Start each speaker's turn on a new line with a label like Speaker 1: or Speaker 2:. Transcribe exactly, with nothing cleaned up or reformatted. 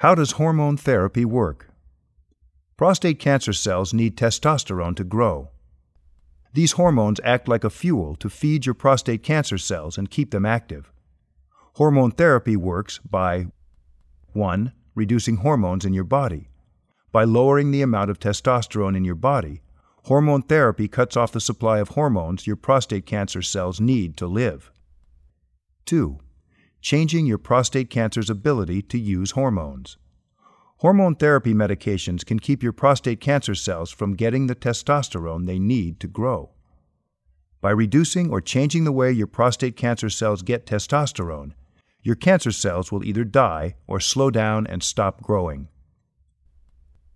Speaker 1: How does hormone therapy work? Prostate cancer cells need testosterone to grow. These hormones act like a fuel to feed your prostate cancer cells and keep them active. Hormone therapy works by one. Reducing hormones in your body. By lowering the amount of testosterone in your body, hormone therapy cuts off the supply of hormones your prostate cancer cells need to live. two. Changing your prostate cancer's ability to use hormones. Hormone therapy medications can keep your prostate cancer cells from getting the testosterone they need to grow. By reducing or changing the way your prostate cancer cells get testosterone, your cancer cells will either die or slow down and stop growing.